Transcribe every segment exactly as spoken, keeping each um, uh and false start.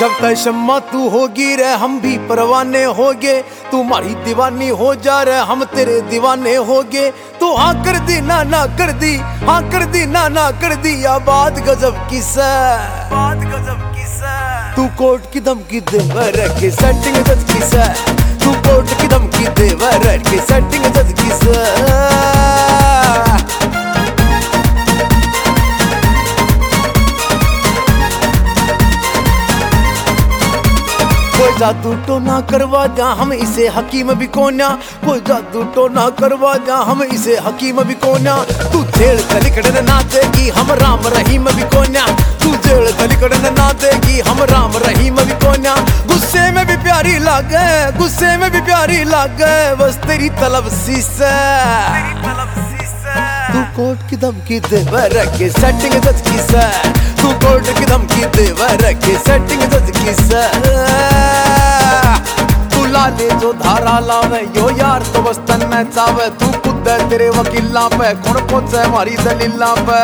जब तक शम्मा तू होगी रे हम भी परवाने होगे, तू हमारी दीवानी हो जा रे हम तेरे दीवाने होगे। तू हाँ कर दी ना ना कर दी, हाँ कर दी ना ना कर दी, या बात गजब की सा बात गजब की सा। तू कोर्ट की धमकी दे रख के सेटिंग जज की सा, तू कोर्ट की धमकी दे रख के सेटिंग जज की सा। कोई जादू टोना करवा जा हम इसे हकीम भी कोन्या, कोई जादू टोना करवा जा हम इसे हकीम भी कोन्या। तू जेल कलिकड़न ना देगी हम राम रहीम भी कोन्या, तू जेल कलिकड़न ना देगी हम राम रहीम भी कोन्या। गुस्से में भी प्यारी लागे, गुस्से में भी प्यारी लागे, बस तेरी तलब शीशे। तू कोर्ट की धमकी दे रख के सेटिंग जज की सा, तू कोर्ट की धमकी दे रख के सेटिंग जज की सा। तू लाले जो धारा लावे यो यार तो बस तन में चावे, तू खुद है तेरे वकीला पे कौन पहुंचे हमारी दलीला पे।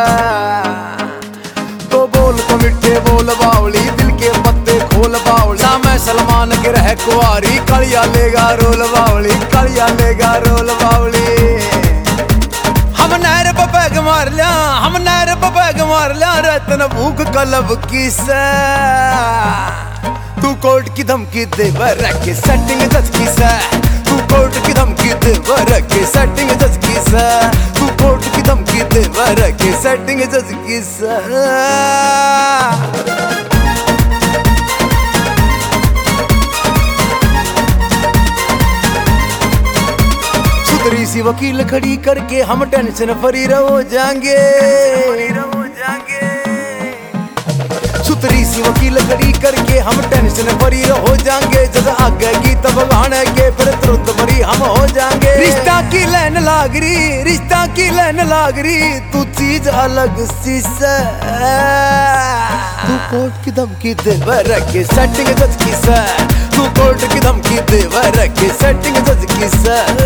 तो बोल तो मिठे बोल बावली दिल के पत्ते खोल बावली, मैं सलमान के रह कुआरी कालिया लेगा रोल बावली, कालिया लेगा रोल बावली। हम नहर पे पैग मार लिया, हम नहर पे पैग मार लिया, रतन भूख कलब की सा। तू कोर्ट की धमकी दे रख के सेटिंग जज की सा, तू कोर्ट की धमकी दे रख के सेटिंग जज की सा, तू कोर्ट की धमकी दे रख के सेटिंग जज की सा। सुधरी सी वकील खड़ी करके हम टेंशन फ्री हो जाएंगे, सुतरी सी वकील खड़ी करके हम टेंशन फ्री हो जाएंगे। जब आगे की तब गाने के फिर तुरंत भरी हम हो जाएंगे। रिश्ता की लाइन लाग रही, रिश्ता की लाइन लाग रही, तू चीज अलग सी से। तू कोर्ट की धमकी दे रख के सेटिंग जज की सा, तू कोर्ट की धमकी दे रख के सेटिंग जज की सा।